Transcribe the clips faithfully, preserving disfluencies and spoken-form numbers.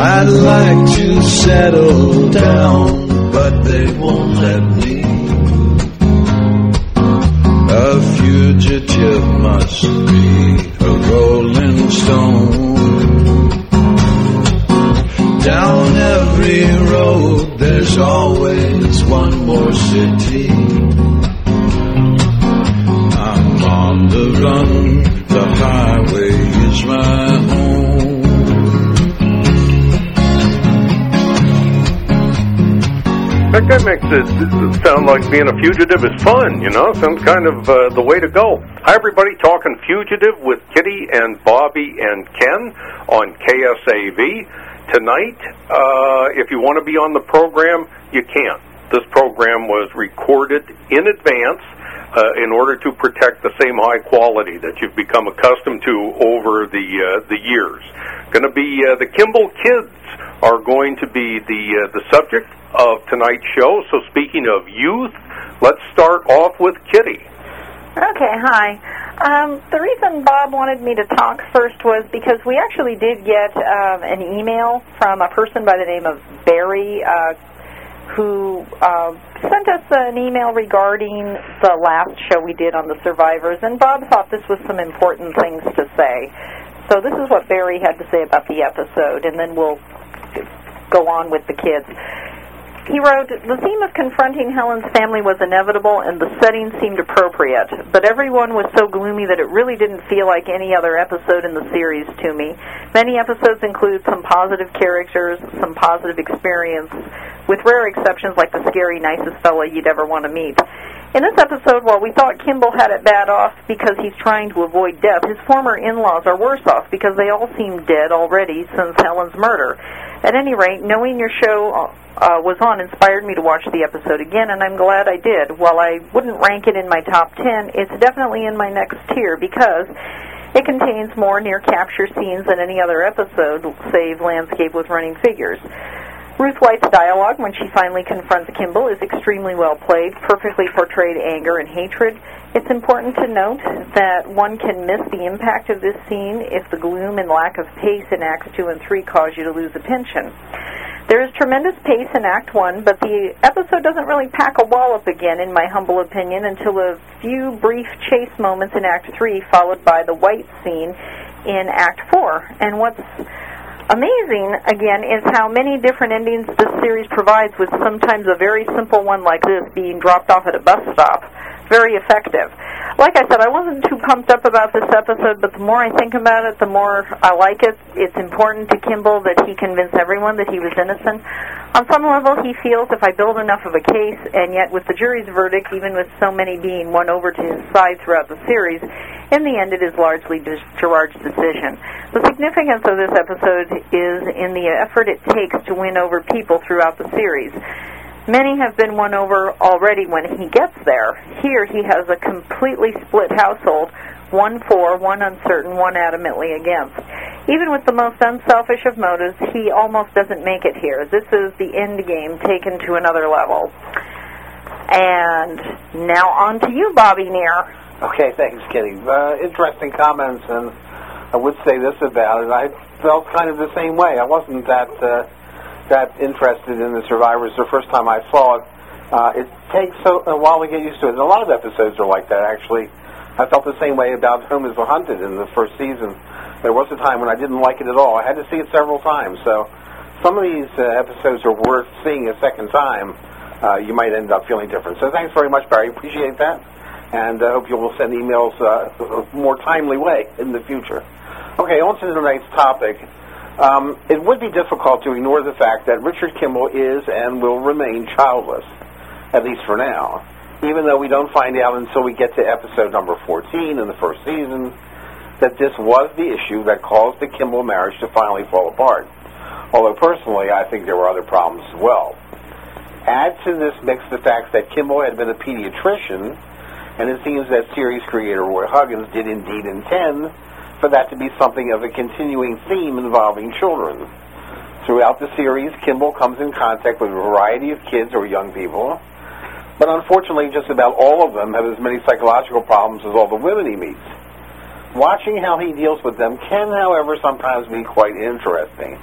I'd like to settle down, but they won't let me. A fugitive must be a rolling stone. Down every road there's always one more city. I'm on the run, the highway is my home. That guy makes it sound like being a fugitive is fun, you know, some kind of uh, the way to go. Hi, everybody, talking Fugitive with Kitty and Bobby and Ken on K S A V. Tonight, uh, if you want to be on the program, you can't. This program was recorded in advance uh, in order to protect the same high quality that you've become accustomed to over the uh, the years. Going to be uh, the Kimball Kids are going to be the uh, the subject of tonight's show. So speaking of youth, let's start off with Kitty. Okay, hi. Um, the reason Bob wanted me to talk first was because we actually did get um, an email from a person by the name of Barry uh, who uh, sent us an email regarding the last show we did on the survivors, and Bob thought this was some important things to say. So this is what Barry had to say about the episode, and then we'll go on with the kids. He wrote, the theme of confronting Helen's family was inevitable and the setting seemed appropriate, but everyone was so gloomy that it really didn't feel like any other episode in the series to me. Many episodes include some positive characters, some positive experience, with rare exceptions like the scary nicest fella you'd ever want to meet. In this episode, while we thought Kimball had it bad off because he's trying to avoid death, his former in-laws are worse off because they all seem dead already since Helen's murder. At any rate, knowing your show uh, was on inspired me to watch the episode again, and I'm glad I did. While I wouldn't rank it in my top ten, it's definitely in my next tier because it contains more near-capture scenes than any other episode, save Landscape with Running Figures. Ruth White's dialogue, when she finally confronts Kimball, is extremely well played, perfectly portrayed anger and hatred. It's important to note that one can miss the impact of this scene if the gloom and lack of pace in Acts two and three cause you to lose attention. There is tremendous pace in Act one, but the episode doesn't really pack a wallop again, in my humble opinion, until a few brief chase moments in Act three, followed by the White scene in Act four. And what's amazing, again, is how many different endings this series provides, with sometimes a very simple one like this being dropped off at a bus stop. Very effective. Like I said, I wasn't too pumped up about this episode, but the more I think about it, the more I like it. It's important to Kimball that he convince everyone that he was innocent. On some level, he feels if I build enough of a case, and yet with the jury's verdict, even with so many being won over to his side throughout the series, in the end it is largely Gerard's decision. The significance of this episode is in the effort it takes to win over people throughout the series. Many have been won over already when he gets there. Here he has a completely split household, one for, one uncertain, one adamantly against. Even with the most unselfish of motives, he almost doesn't make it here. This is the end game taken to another level. And now on to you, Bobby Neer. Okay, thanks, Kitty. Uh, interesting comments, and I would say this about it. I felt kind of the same way. I wasn't that... Uh, that interested in the survivors the first time I saw it. Uh, it takes a, a while to get used to it. And a lot of episodes are like that, actually. I felt the same way about Whom is the Hunted in the first season. There was a time when I didn't like it at all. I had to see it several times. So some of these uh, episodes are worth seeing a second time. Uh, you might end up feeling different. So thanks very much, Barry. Appreciate that. And I uh, hope you will send emails uh, a more timely way in the future. Okay, on to the next topic. Um, it would be difficult to ignore the fact that Richard Kimball is and will remain childless, at least for now, even though we don't find out until we get to episode number fourteen in the first season that this was the issue that caused the Kimball marriage to finally fall apart. Although personally, I think there were other problems as well. Add to this mix the fact that Kimball had been a pediatrician, and it seems that series creator Roy Huggins did indeed intend for that to be something of a continuing theme involving children. Throughout the series, Kimball comes in contact with a variety of kids or young people, but unfortunately just about all of them have as many psychological problems as all the women he meets. Watching how he deals with them can, however, sometimes be quite interesting,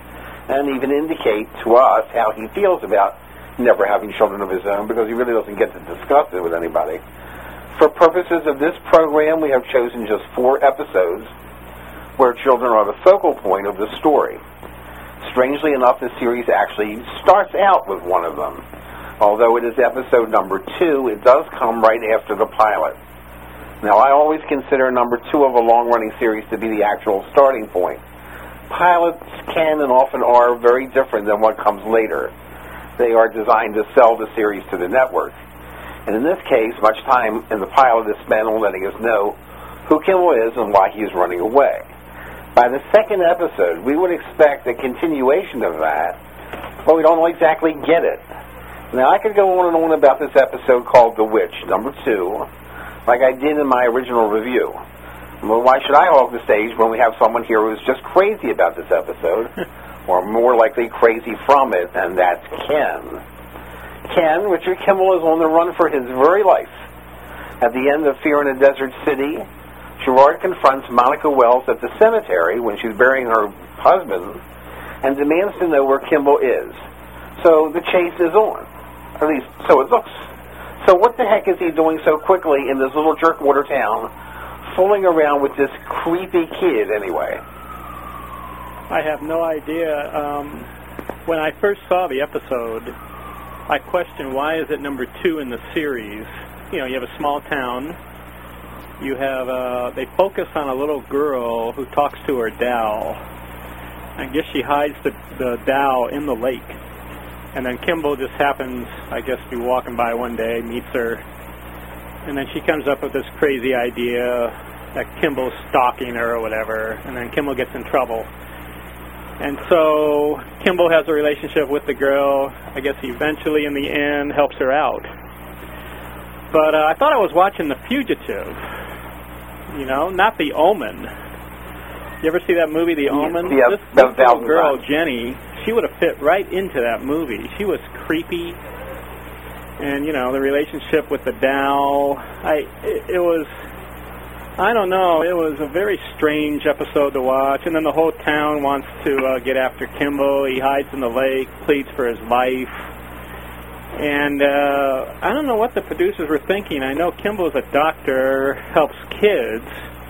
and even indicate to us how he feels about never having children of his own, because he really doesn't get to discuss it with anybody. For purposes of this program, we have chosen just four episodes where children are the focal point of the story. Strangely enough, the series actually starts out with one of them. Although it is episode number two, it does come right after the pilot. Now, I always consider number two of a long-running series to be the actual starting point. Pilots can and often are very different than what comes later. They are designed to sell the series to the network. And in this case, much time in the pilot is spent on letting us know who Kimball is and why he is running away. By the second episode, we would expect a continuation of that, but we don't exactly get it. Now, I could go on and on about this episode called The Witch, number two, like I did in my original review. Well, why should I hog the stage when we have someone here who's just crazy about this episode, or more likely crazy from it, and that's Ken. Ken, Richard Kimball, is on the run for his very life. At the end of Fear in a Desert City, Gerard confronts Monica Wells at the cemetery when she's burying her husband and demands to know where Kimball is. So the chase is on. At least, so it looks. So what the heck is he doing so quickly in this little jerkwater town, fooling around with this creepy kid anyway? I have no idea. Um, when I first saw the episode, I questioned, why is it number two in the series? You know, you have a small town. You have, uh, they focus on a little girl who talks to her doll. I guess she hides the, the doll in the lake. And then Kimball just happens, I guess, to be walking by one day, meets her. And then she comes up with this crazy idea that Kimball's stalking her or whatever. And then Kimball gets in trouble. And so Kimball has a relationship with the girl. I guess he eventually, in the end, helps her out. But uh, I thought I was watching The Fugitive. You know, not The Omen. You ever see that movie, The Omen? Yeah, this this little girl, times. Jenny, she would have fit right into that movie. She was creepy. And, you know, the relationship with the doll. I, it, it was, I don't know, it was a very strange episode to watch. And then the whole town wants to uh, get after Kimball. He hides in the lake, pleads for his life. And uh, I don't know what the producers were thinking. I know Kimball's a doctor, helps kids.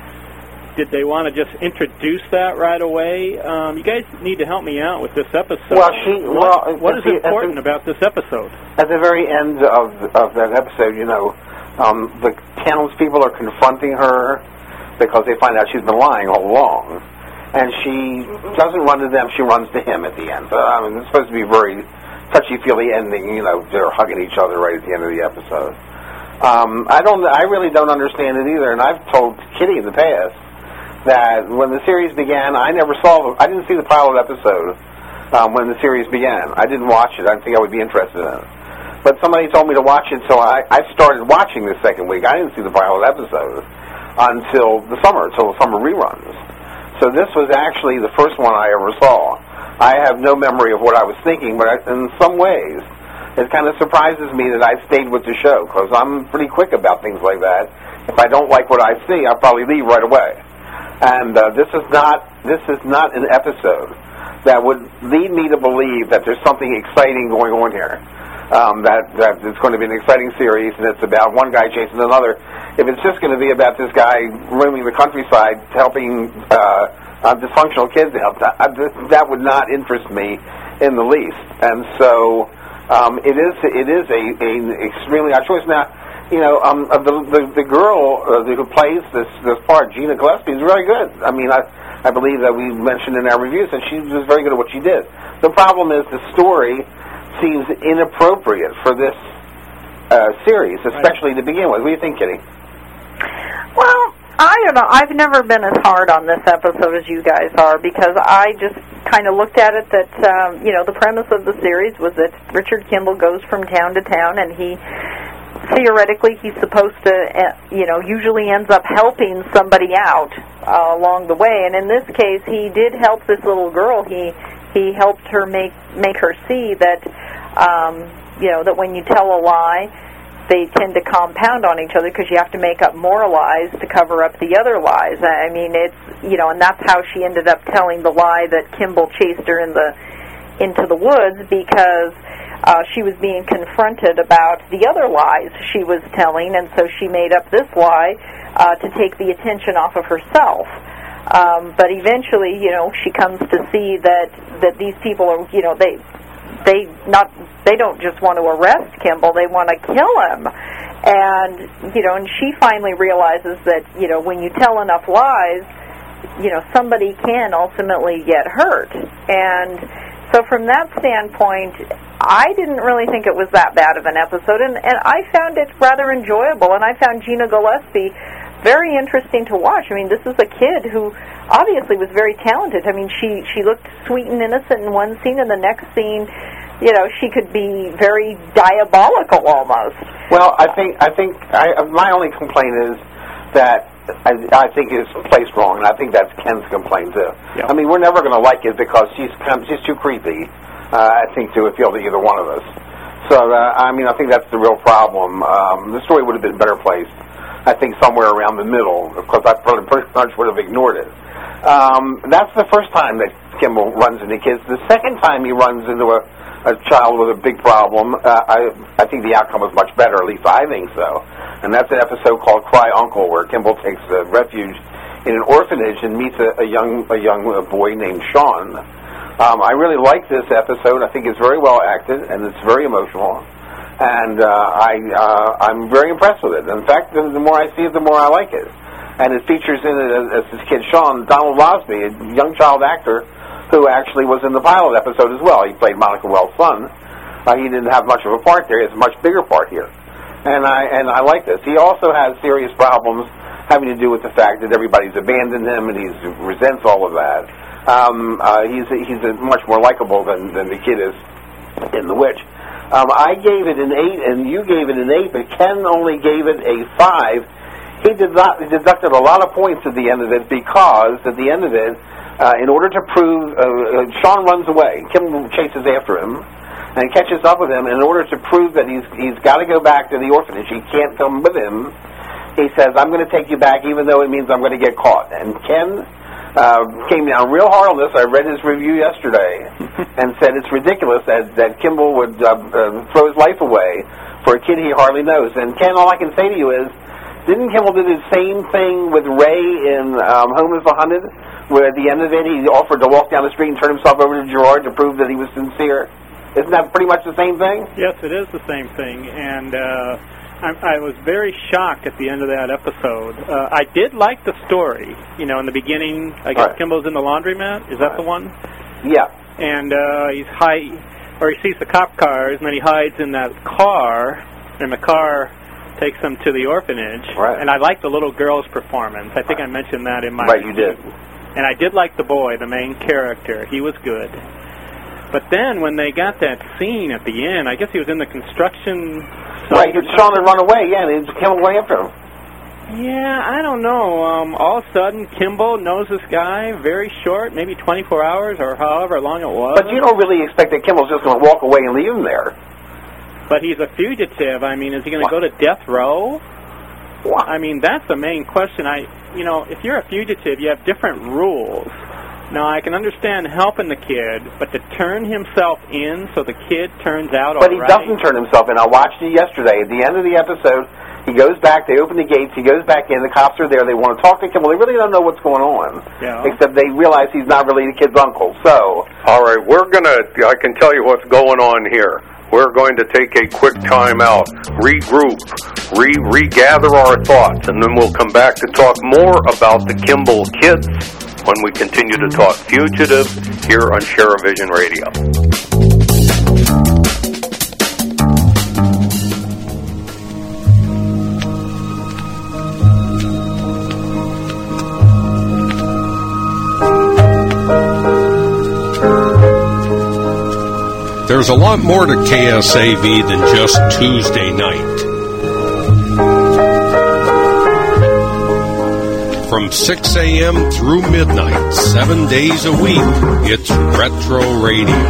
Did they want to just introduce that right away? Um, you guys need to help me out with this episode. Well, she, well, what, what is the, important the, about this episode? At the very end of of that episode, you know, um, the townspeople are confronting her because they find out she's been lying all along. And she doesn't run to them, she runs to him at the end. So, I mean, it's supposed to be very touchy-feely ending, you know, they're hugging each other right at the end of the episode. Um, I don't, I really don't understand it either, and I've told Kitty in the past that when the series began, I never saw, I didn't see the pilot episode um, when the series began. I didn't watch it. I didn't think I would be interested in it. But somebody told me to watch it, so I, I started watching the second week. I didn't see the pilot episode until the summer, until the summer reruns. So this was actually the first one I ever saw. I have no memory of what I was thinking, but I, in some ways, it kind of surprises me that I stayed with the show, because I'm pretty quick about things like that. If I don't like what I see, I'll probably leave right away. And uh, this is not this is not an episode that would lead me to believe that there's something exciting going on here. Um, that, that it's going to be an exciting series, and it's about one guy chasing another. If it's just going to be about this guy roaming the countryside, helping uh, uh, dysfunctional kids out, that, that would not interest me in the least. And so um, it is it is a, a extremely odd choice. Now, you know, um, the, the the girl uh, who plays this this part, Gina Gillespie, is very good. I mean, I I believe that we mentioned in our reviews that she was very good at what she did. The problem is the story seems inappropriate for this uh, series, especially to begin with. What do you think, Kitty? Well, I don't know. I've never been as hard on this episode as you guys are, because I just kind of looked at it that, um, you know, the premise of the series was that Richard Kimball goes from town to town, and he, theoretically, he's supposed to, uh, you know, usually ends up helping somebody out uh, along the way. And in this case, he did help this little girl. He he helped her make make her see that, um, you know, that when you tell a lie, they tend to compound on each other, because you have to make up more lies to cover up the other lies. I mean, it's, you know, and that's how she ended up telling the lie that Kimball chased her in the into the woods because uh, she was being confronted about the other lies she was telling, and so she made up this lie uh, to take the attention off of herself. Um, but eventually, you know, she comes to see that that these people are, you know, they they not they don't just want to arrest Kimball, they want to kill him. And, you know, and she finally realizes that, you know, when you tell enough lies, you know, somebody can ultimately get hurt. And so from that standpoint, I didn't really think it was that bad of an episode, and, and I found it rather enjoyable, and I found Gina Gillespie very interesting to watch. I mean, this is a kid who obviously was very talented. I mean, she, she looked sweet and innocent in one scene, and the next scene, you know, she could be very diabolical almost. Well, I think I think I, my only complaint is that I, I think it's placed wrong, and I think that's Ken's complaint too. Yep. I mean, we're never going to like it because she's she's too creepy, uh, I think, to appeal to either one of us. So, uh, I mean, I think that's the real problem. Um, the story would have been better placed, I think, somewhere around the middle, because I pretty much would have ignored it. Um, that's the first time that Kimball runs into kids. The second time he runs into a, a child with a big problem, uh, I, I think the outcome was much better, at least I think so. And that's an episode called Cry Uncle, where Kimball takes uh, refuge in an orphanage and meets a, a young a young boy named Sean. Um, I really like this episode. I think it's very well acted, and it's very emotional. And uh, I, uh, I'm very impressed with it. In fact, the, the more I see it, the more I like it. And it features in it, as, as this kid Sean, Donald Rosby, a young child actor who actually was in the pilot episode as well. He played Monica Wells' son. Uh, he didn't have much of a part there. He has a much bigger part here. And I and I like this. He also has serious problems having to do with the fact that everybody's abandoned him and he resents all of that. Um, uh, he's a, he's a much more likable than, than the kid is in The Witch. Um, I gave it an eight, and you gave it an eight, but Ken only gave it a five. He did not he deducted a lot of points at the end of it because at the end of it, uh, in order to prove, uh, uh, Sean runs away. Kim chases after him and catches up with him. And in order to prove that he's he's got to go back to the orphanage, he can't come with him. He says, "I'm going to take you back, even though it means I'm going to get caught." And Ken uh, came down real hard on this. I read his review yesterday and said it's ridiculous that, that Kimball would uh, uh, throw his life away for a kid he hardly knows. And Ken, all I can say to you is, didn't Kimball do the same thing with Ray in um, Home is the Hunted, where at the end of it he offered to walk down the street and turn himself over to Gerard to prove that he was sincere? Isn't that pretty much the same thing? Yes, it is the same thing, and uh, I, I was very shocked at the end of that episode. Uh, I did like the story. You know, in the beginning, I guess right. Kimball's in the laundromat. Is that right. the one? Yeah. And uh, he's high, or he sees the cop cars, and then he hides in that car, and the car takes him to the orphanage. Right. And I liked the little girl's performance. I think right. I mentioned that in my Right, you did. And I did like the boy, the main character. He was good. But then when they got that scene at the end, I guess he was in the construction Right, site. Sean had run away, yeah, and he came away after him. Yeah, I don't know. Um, all of a sudden, Kimball knows this guy, very short, maybe twenty-four hours or however long it was. But you don't really expect that Kimball's just going to walk away and leave him there. But he's a fugitive. I mean, is he going to go to death row? What? I mean, that's the main question. I, you know, if you're a fugitive, you have different rules. Now, I can understand helping the kid, but to turn himself in so the kid turns out all right. But he doesn't turn himself in. I watched it yesterday. At the end of the episode, he goes back, they open the gates, he goes back in, the cops are there, they want to talk to Kimball. They really don't know what's going on, yeah. except they realize he's not really the kid's uncle. So, all right, we're going to, I can tell you what's going on here. We're going to take a quick time out, regroup, re regather our thoughts, and then we'll come back to talk more about the Kimball kids when we continue to talk Fugitive here on Share-A-Vision Radio. There's a lot more to K S A V than just Tuesday night. From six a.m. through midnight, seven days a week, it's Retro Radio.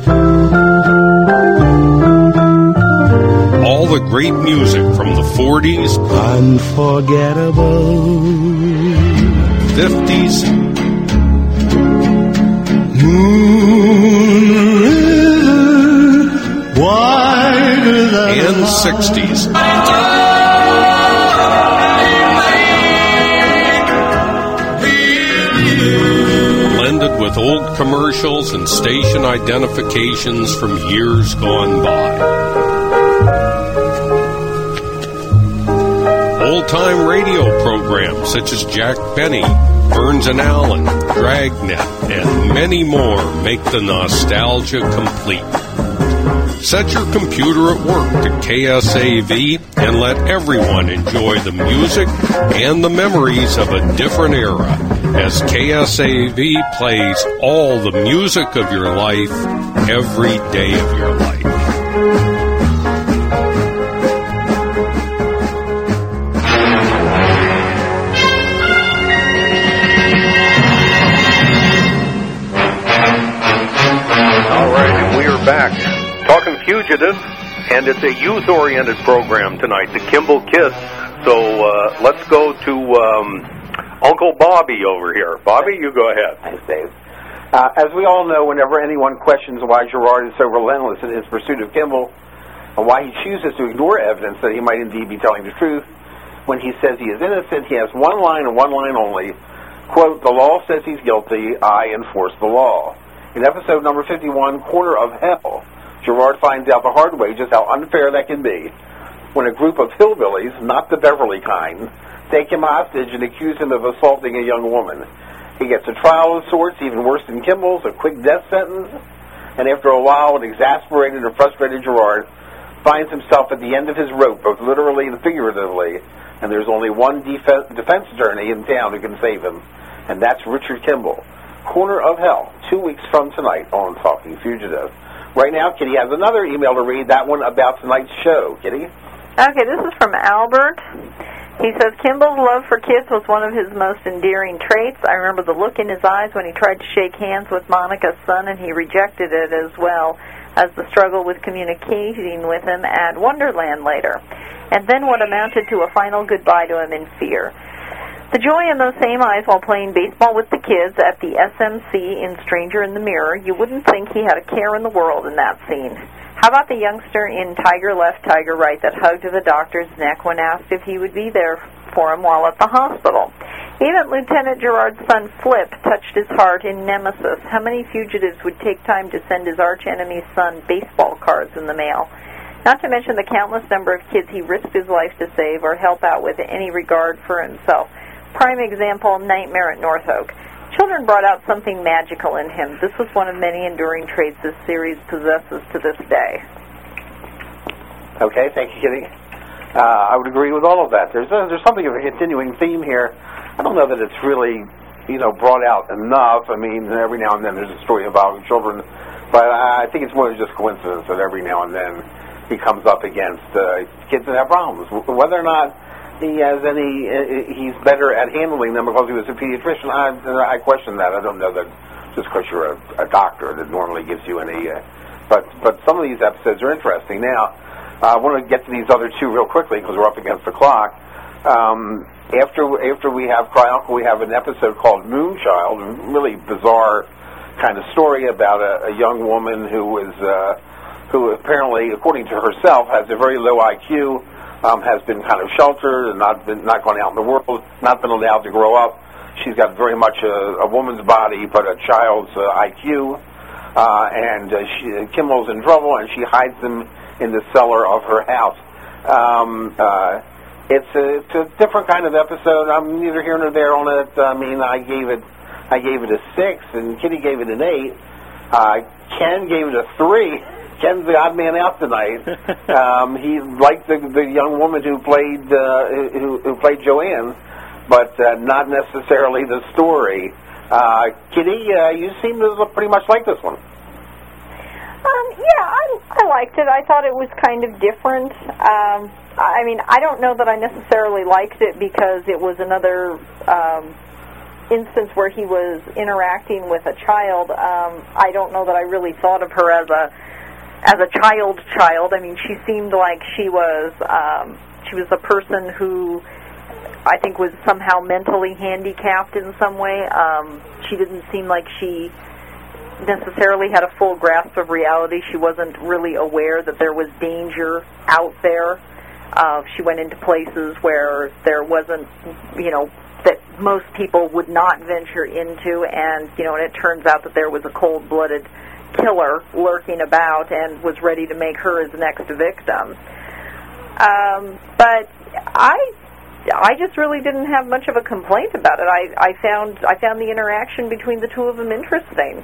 All the great music from the forties, unforgettable, fifties, moon sixties. Blended with old commercials and station identifications from years gone by. Old-time radio programs such as Jack Benny, Burns and Allen, Dragnet, and many more make the nostalgia complete. Set your computer at work to K S A V and let everyone enjoy the music and the memories of a different era as K S A V plays all the music of your life every day of your life. All right, and we are back. Talking Fugitive, and it's a youth-oriented program tonight, the Kimball Kids. So uh, let's go to um, Uncle Bobby over here. Bobby, you go ahead. Thanks, Dave. Uh, as we all know, whenever anyone questions why Gerard is so relentless in his pursuit of Kimball, and why he chooses to ignore evidence that he might indeed be telling the truth, when he says he is innocent, he has one line and one line only, quote, "The law says he's guilty, I enforce the law." In episode number fifty-one, Corner of Hell, Gerard finds out the hard way just how unfair that can be when a group of hillbillies, not the Beverly kind, take him hostage and accuse him of assaulting a young woman. He gets a trial of sorts, even worse than Kimball's, a quick death sentence, and after a while, an exasperated and frustrated Gerard finds himself at the end of his rope, both literally and figuratively, and there's only one def- defense attorney in town who can save him, and that's Richard Kimball. Corner of Hell, two weeks from tonight on Talking Fugitive. Right now, Kitty has another email to read, that one about tonight's show. Kitty? Okay, this is from Albert. He says, Kimball's love for kids was one of his most endearing traits. I remember the look in his eyes when he tried to shake hands with Monica's son, and he rejected it as well as the struggle with communicating with him at Wonderland later. And then what amounted to a final goodbye to him in fear. The joy in those same eyes while playing baseball with the kids at the S M C in Stranger in the Mirror, you wouldn't think he had a care in the world in that scene. How about the youngster in Tiger Left, Tiger Right that hugged the doctor's neck when asked if he would be there for him while at the hospital? Even Lieutenant Gerard's son Flip touched his heart in Nemesis. How many fugitives would take time to send his arch-enemy's son baseball cards in the mail? Not to mention the countless number of kids he risked his life to save or help out with any regard for himself. Prime example, Nightmare at North Oak. Children brought out something magical in him. This was one of many enduring traits this series possesses to this day. Okay, thank you, Kitty. Uh, I would agree with all of that. There's a, there's something of a continuing theme here. I don't know that it's really, you know, brought out enough. I mean, every now and then there's a story about children, but I think it's more than just coincidence that every now and then he comes up against uh, kids that have problems. Whether or not he has any, uh, he's better at handling them because he was a pediatrician, I, I question that. I don't know that just because you're a, a doctor that normally gives you any, uh, but but some of these episodes are interesting. Now, uh, I want to get to these other two real quickly because we're up against the clock. Um, after after we have Cry Uncle, we have an episode called Moonchild, a really bizarre kind of story about a, a young woman who was, uh, who apparently, according to herself, has a very low I Q, Um, has been kind of sheltered and not been not gone out in the world, not been allowed to grow up. She's got very much a, a woman's body, but a child's uh, I Q. Uh, and uh, she, Kimball's in trouble, and she hides him in the cellar of her house. Um, uh, it's, a, it's a different kind of episode. I'm neither here nor there on it. I mean, I gave it, I gave it a six, and Kitty gave it an eight. Uh, Ken gave it a three. Ken's the odd man out tonight. um, he liked the, the young woman who played uh, who, who played Joanne, but uh, not necessarily the story. Uh, Kitty, uh, you seem to pretty much like this one. Um, yeah, I, I liked it. I thought it was kind of different. Um, I mean, I don't know that I necessarily liked it because it was another um, instance where he was interacting with a child. Um, I don't know that I really thought of her as a as a child child. I mean, she seemed like she was um, she was a person who I think was somehow mentally handicapped in some way. Um, she didn't seem like she necessarily had a full grasp of reality. She wasn't really aware that there was danger out there. Uh, she went into places where there wasn't, you know, that most people would not venture into, and, you know, and it turns out that there was a cold-blooded killer lurking about and was ready to make her his next victim. Um, but I, I just really didn't have much of a complaint about it. I, I found, I found the interaction between the two of them interesting.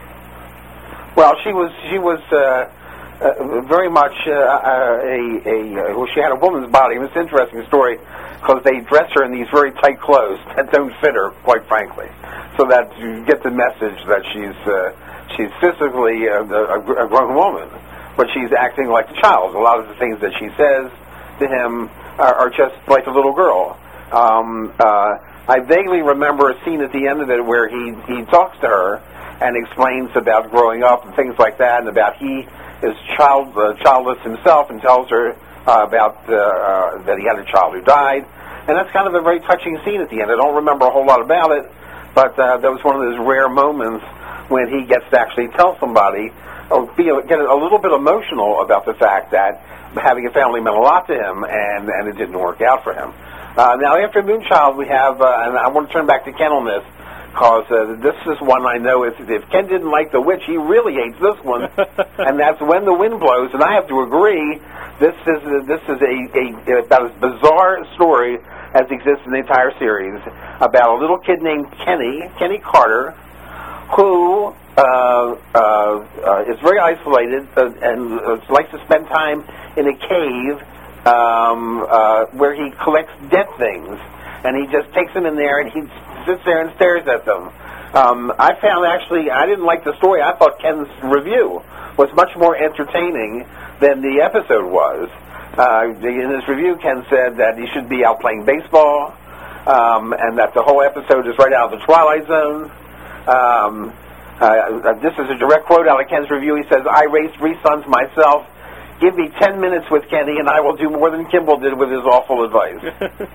Well, she was, she was uh, uh, very much uh, a, a, a. Well, she had a woman's body. It was an interesting story because they dress her in these very tight clothes that don't fit her, quite frankly, so that you get the message that she's. Uh, She's physically a, a, a grown woman, but she's acting like a child. A lot of the things that she says to him are, are just like a little girl. Um, uh, I vaguely remember a scene at the end of it where he, he talks to her and explains about growing up and things like that, and about he is child uh, childless himself, and tells her uh, about uh, uh, that he had a child who died. And that's kind of a very touching scene at the end. I don't remember a whole lot about it, but uh, that was one of those rare moments when he gets to actually tell somebody, or be, get a little bit emotional about the fact that having a family meant a lot to him, and, and it didn't work out for him. Uh, now, after Moonchild, we have, uh, and I want to turn back to Ken on this, because uh, this is one I know, if, if Ken didn't like The Witch, he really hates this one, and that's When the Wind Blows, and I have to agree, this is, uh, this is a, a, about as bizarre story as exists in the entire series, about a little kid named Kenny, Kenny Carter, who uh, uh, uh, is very isolated uh, and uh, likes to spend time in a cave um, uh, where he collects dead things. And he just takes them in there and he sits there and stares at them. Um, I found actually, I didn't like the story. I thought Ken's review was much more entertaining than the episode was. Uh, in his review, Ken said that he should be out playing baseball, um, and that the whole episode is right out of the Twilight Zone. Um, uh, this is a direct quote out of Ken's review. He says, "I raised three sons myself. Give me ten minutes with Kenny, and I will do more than Kimball did with his awful advice."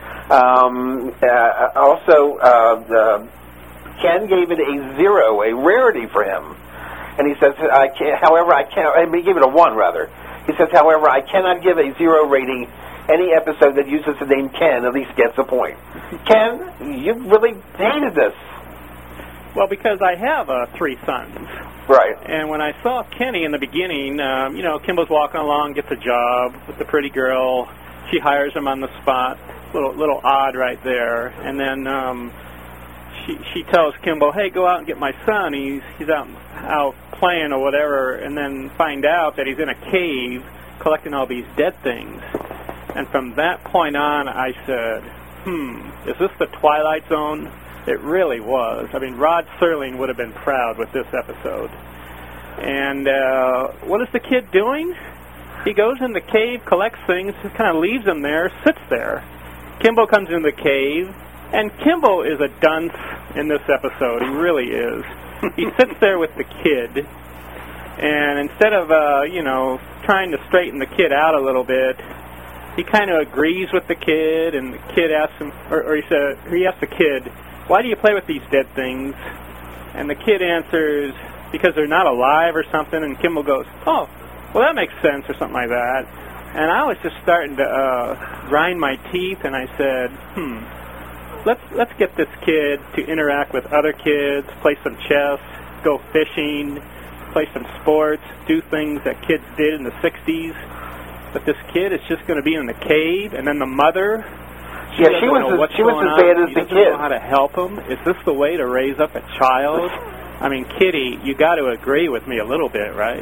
um, uh, also, uh, uh, Ken gave it a zero, a rarity for him. And he says, I can't, however, I can't, he gave it a one, rather. He says, however, I cannot give a zero rating. Any episode that uses the name Ken at least gets a point. Ken, you really hated this. Well, because I have uh, three sons. Right. And when I saw Kenny in the beginning, um, you know, Kimball's walking along, gets a job with the pretty girl. She hires him on the spot. Little, little odd right there. And then um, she she tells Kimball, "Hey, go out and get my son. He's he's out out playing or whatever." And then find out that he's in a cave collecting all these dead things. And from that point on, I said, "Hmm, is this the Twilight Zone?" It really was. I mean, Rod Serling would have been proud with this episode. And uh, what is the kid doing? He goes in the cave, collects things, just kind of leaves them there, sits there. Kimball comes in the cave, and Kimball is a dunce in this episode. He really is. He sits there with the kid, and instead of, uh, you know, trying to straighten the kid out a little bit, he kind of agrees with the kid, and the kid asks him, or, or he said, he asks the kid, "Why do you play with these dead things?" And the kid answers, "Because they're not alive or something." And Kimball goes, "Oh, well, that makes sense," or something like that. And I was just starting to uh, grind my teeth, and I said, hmm, let's let's get this kid to interact with other kids, play some chess, go fishing, play some sports, do things that kids did in the sixties. But this kid is just going to be in the cave, and then the mother... She yeah, she was as, she was as bad as the kid. She doesn't know how to help him. Is this the way to raise up a child? I mean, Kitty, you got to agree with me a little bit, right?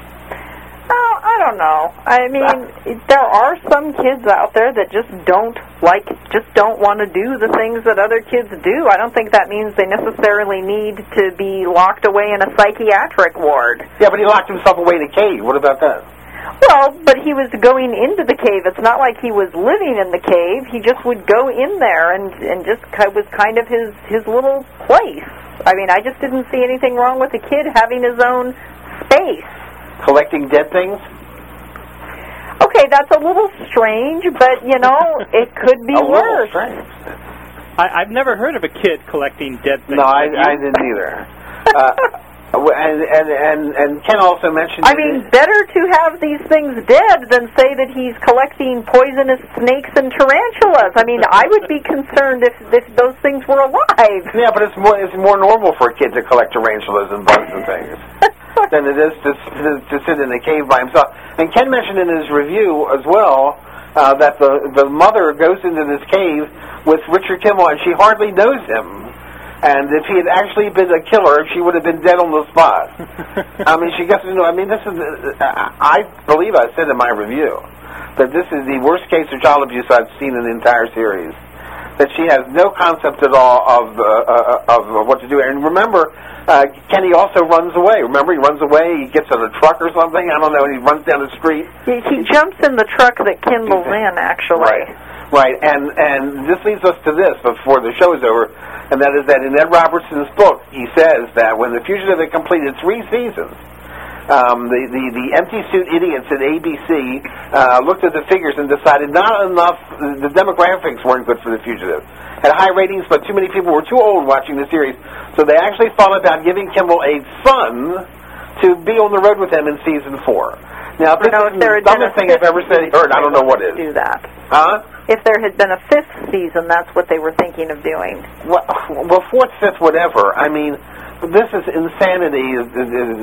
Oh, I don't know. I mean, there are some kids out there that just don't like, just don't want to do the things that other kids do. I don't think that means they necessarily need to be locked away in a psychiatric ward. Yeah, but he locked himself away in a cave. What about that? Well, but he was going into the cave. It's not like he was living in the cave. He just would go in there and and just was kind of his his little place. I mean, I just didn't see anything wrong with the kid having his own space. Collecting dead things? Okay, that's a little strange, but, you know, it could be a worse. Little strange. I, I've never heard of a kid collecting dead things. No, I, I didn't either. Uh, And, and and and Ken also mentioned. I mean, better to have these things dead than say that he's collecting poisonous snakes and tarantulas. I mean, I would be concerned if, if those things were alive. Yeah, but it's more it's more normal for a kid to collect tarantulas and bugs and things than it is to, to to sit in a cave by himself. And Ken mentioned in his review as well uh, that the the mother goes into this cave with Richard Kimball, and she hardly knows him. And if he had actually been a killer, she would have been dead on the spot. I mean, she gets to know. I mean, this is. Uh, I believe I said in my review that this is the worst case of child abuse I've seen in the entire series. That she has no concept at all of uh, uh, of what to do. And remember, uh, Kenny also runs away. Remember, he runs away. He gets in a truck or something. I don't know. And he runs down the street. He, he jumps in the truck that Kimball's in, actually. Right. Right, and and this leads us to this before the show is over, and that is that in Ed Robertson's book, he says that when The Fugitive had completed three seasons, um, the, the, the empty suit idiots at A B C uh, looked at the figures and decided not enough, the demographics weren't good for The Fugitive. Had high ratings, but too many people were too old watching the series, so they actually thought about giving Kimball a son to be on the road with them in season four. Now, this no, is the dumbest thing I've ever said, heard. I don't know what it is. Do that. Huh? If there had been a fifth season, that's what they were thinking of doing. Well, well fourth, fifth, whatever. I mean, this is insanity is, is, is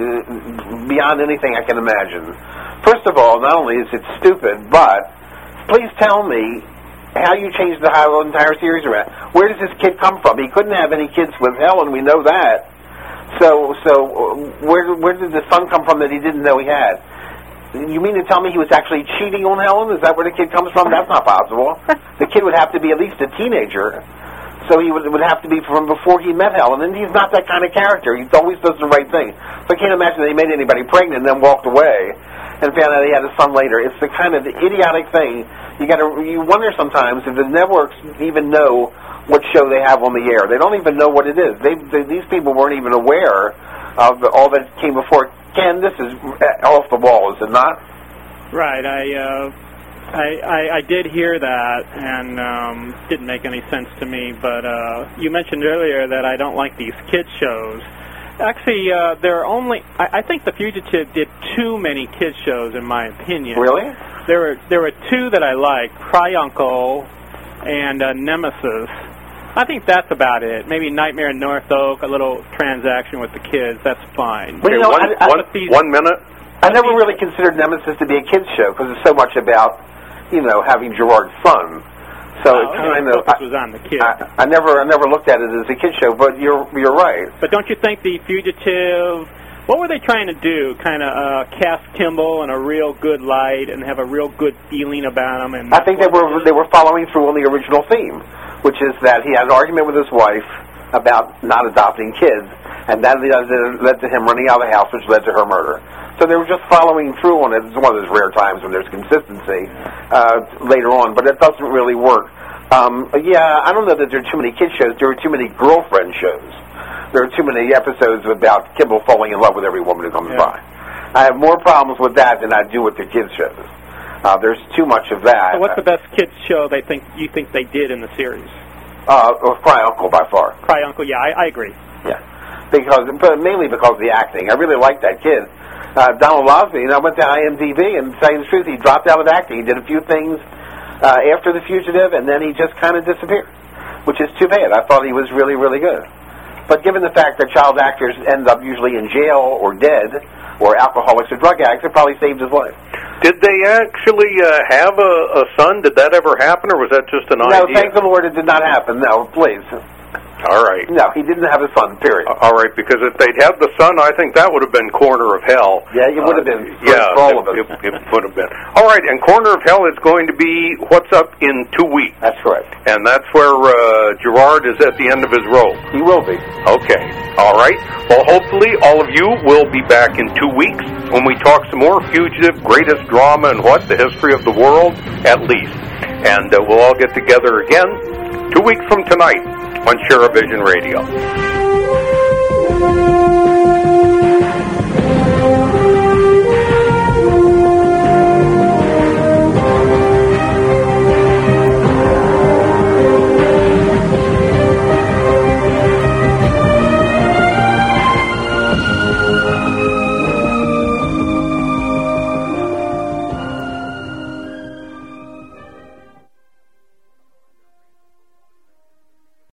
beyond anything I can imagine. First of all, not only is it stupid, but please tell me how you changed the whole entire series around. Where does this kid come from? He couldn't have any kids with Helen. We know that. So, so where where did the son come from that he didn't know he had? You mean to tell me he was actually cheating on Helen? Is that where the kid comes from? That's not possible. The kid would have to be at least a teenager, so he would would have to be from before he met Helen, and he's not that kind of character. He always does the right thing. So I can't imagine that he made anybody pregnant and then walked away and found out he had a son later. It's the kind of idiotic thing. You got to you wonder sometimes if the networks even know what show they have on the air. They don't even know what it is. They, they these people weren't even aware of the, all that came before. Ken, this is off the wall, is it not? Right. I, uh, I, I, I did hear that, and um, didn't make any sense to me. But uh, you mentioned earlier that I don't like these kids shows. Actually, uh, there are only. I, I think The Fugitive did too many kids shows, in my opinion. Really? There were there were two that I liked: Cry Uncle and uh, Nemesis. I think that's about it. Maybe Nightmare in North Oak, a little transaction with the kids. That's fine. Well, you know, one, I, I, one, one minute. I never really considered Nemesis to be a kids show because it's so much about, you know, having Gerard's son. So oh, it kind the of focus was on the kids. I, I never, I never looked at it as a kids show. But you're, you're right. But don't you think The Fugitive? What were they trying to do? Kind of uh, cast Kimball in a real good light and have a real good feeling about him. And I think they were, they were following through on the original theme, which is that he had an argument with his wife about not adopting kids, and that led to him running out of the house, which led to her murder. So they were just following through on it. It's one of those rare times when there's consistency uh, later on, but it doesn't really work. Um, yeah, I don't know that there are too many kid shows. There are too many girlfriend shows. There are too many episodes about Kimball falling in love with every woman who comes yeah. by. I have more problems with that than I do with the kids shows. Uh, there's too much of that. So what's the best kids show they think you think they did in the series? Uh, Cry Uncle by far. Cry Uncle, yeah, I, I agree. Yeah, because but mainly because of the acting. I really liked that kid, uh, Donald Losby. And I went to I M D B, and to tell you the truth, he dropped out of acting. He did a few things uh, after The Fugitive, and then he just kind of disappeared, which is too bad. I thought he was really, really good. But given the fact that child actors end up usually in jail or dead, or alcoholics or drug addicts, it probably saved his life. Did they actually uh, have a, a son? Did that ever happen, or was that just an no, idea? No, thank the Lord it did not happen. No, please. All right. No, he didn't have a son, period. All right, because if they'd had the son, I think that would have been Corner of Hell. Yeah, it would have been. Uh, yeah, for all it, of us. It, it would have been. All right, and Corner of Hell is going to be What's Up in two weeks. That's correct. And that's where uh, Gerard is at the end of his rope. He will be. Okay. All right. Well, hopefully all of you will be back in two weeks when we talk some more Fugitive, greatest drama and what? The history of the world, at least. And uh, we'll all get together again two weeks from tonight on Share a Vision Radio.